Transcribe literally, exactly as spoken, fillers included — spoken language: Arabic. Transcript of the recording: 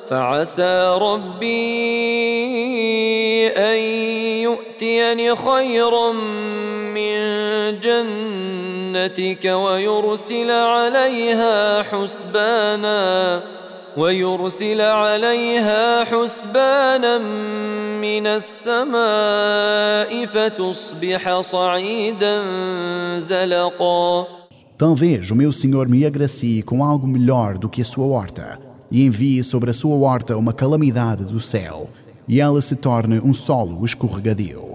فعسى ربي أن يؤتيني خيرا من جنتك ويرسل عليها حسبانا ويرسل عليها حسبانا من السماء فتصبح صعيدا زلقا. Talvez o meu Senhor me agracie com algo melhor do que a sua horta e envie sobre a sua horta uma calamidade do céu e ela se torne um solo escorregadio.